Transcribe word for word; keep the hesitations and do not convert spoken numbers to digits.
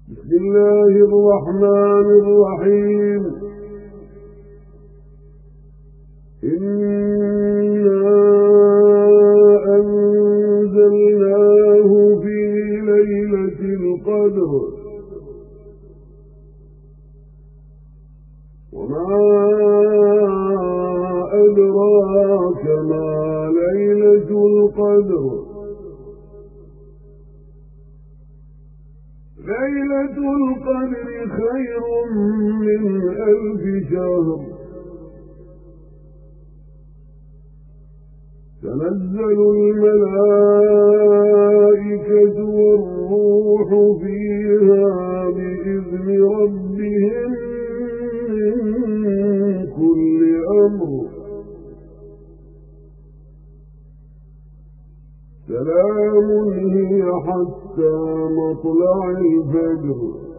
بسم الله الرحمن الرحيم. إنا أنزلناه في ليلة القدر وما أدراك ما ليلة القدر ليلة القدر خير من ألف شهر تنزل الملائكة والروح فيها بإذن ربهم من كل أمر سلام هي حتى مطلع الفجر.